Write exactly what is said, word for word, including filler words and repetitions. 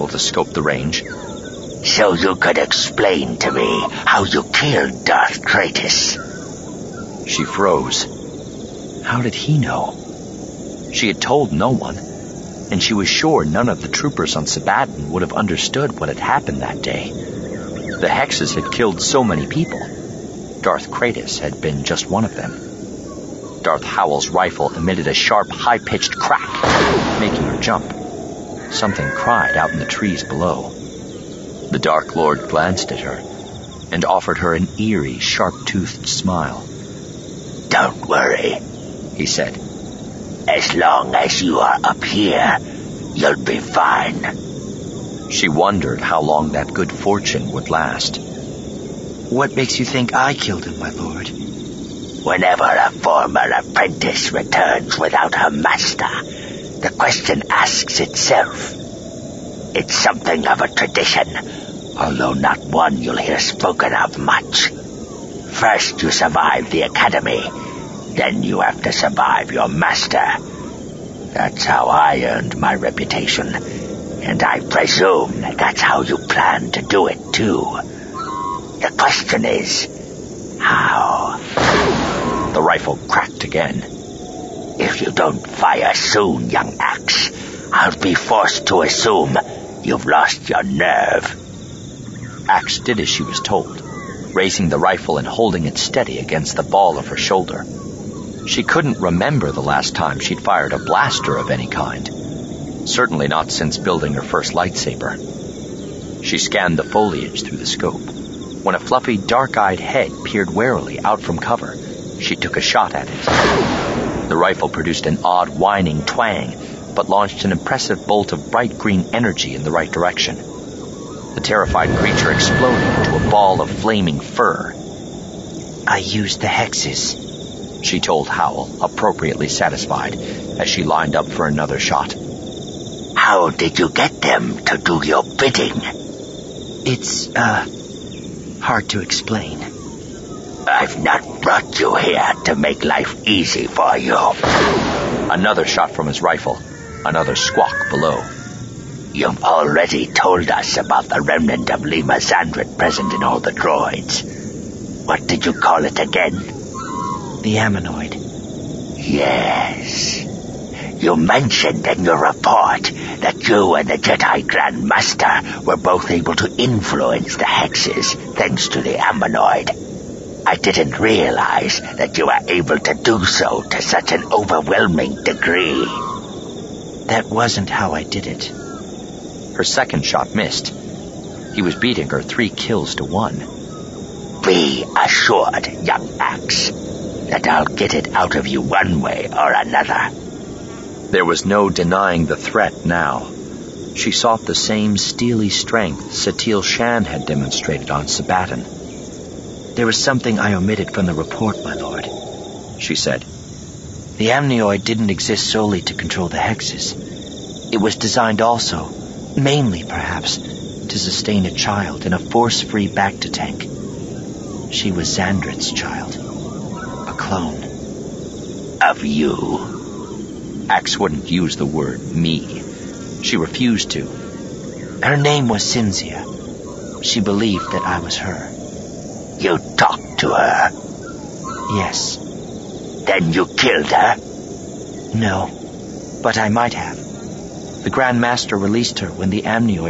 rifle to scope the range. So you could explain to me how you killed Darth Kratos? She froze. How did he know? She had told no one, and she was sure none of the troopers on Sabaton would have understood what had happened that day. The hexes had killed so many people. Darth Kratos had been just one of them. Darth Howl's rifle emitted a sharp, high-pitched crack, making her jump. Something cried out in the trees below. The Dark Lord glanced at her and offered her an eerie, sharp-toothed smile. Don't worry, he said. As long as you are up here, you'll be fine. She wondered how long that good fortune would last. What makes you think I killed him, my lord? Whenever a former apprentice returns without her master, the question asks itself. It's something of a tradition, although not one you'll hear spoken of much. First you survive the academy, then you have to survive your master. That's how I earned my reputation, and I presume that's how you plan to do it too. The question is, how? The rifle cracked again. If you don't fire soon, young Axe, I'll be forced to assume you've lost your nerve. Axe did as she was told, raising the rifle and holding it steady against the ball of her shoulder. She couldn't remember the last time she'd fired a blaster of any kind. Certainly not since building her first lightsaber. She scanned the foliage through the scope. When a fluffy, dark-eyed head peered warily out from cover, she took a shot at it. The rifle produced an odd whining twang, but launched an impressive bolt of bright green energy in the right direction. The terrified creature exploded into a ball of flaming fur. I used the hexes, she told Howl, appropriately satisfied, as she lined up for another shot. How did you get them to do your bidding? It's, uh, hard to explain. I've not brought you here to make life easy for you. Another shot from his rifle, another squawk below. You've already told us about the remnant of Lima Xandrit present in all the droids. What did you call it again? The Ammonoid. Yes. You mentioned in your report that you and the Jedi Grand Master were both able to influence the hexes thanks to the Ammonoid. I didn't realize that you were able to do so to such an overwhelming degree. That wasn't how I did it. Her second shot missed. He was beating her three kills to one. Be assured, young Axe, that I'll get it out of you one way or another. There was no denying the threat now. She sought the same steely strength Satele Shan had demonstrated on Sabaton. There was something I omitted from the report, my lord, she said. The Amnioid didn't exist solely to control the hexes. It was designed also, mainly perhaps, to sustain a child in a force-free Bacta tank. She was Xandrit's child. A clone. Of you? Axe wouldn't use the word me. She refused to. Her name was Cinzia. She believed that I was her. You talked to her? Yes. Then you killed her? No, but I might have. The Grand Master released her when the Amnioid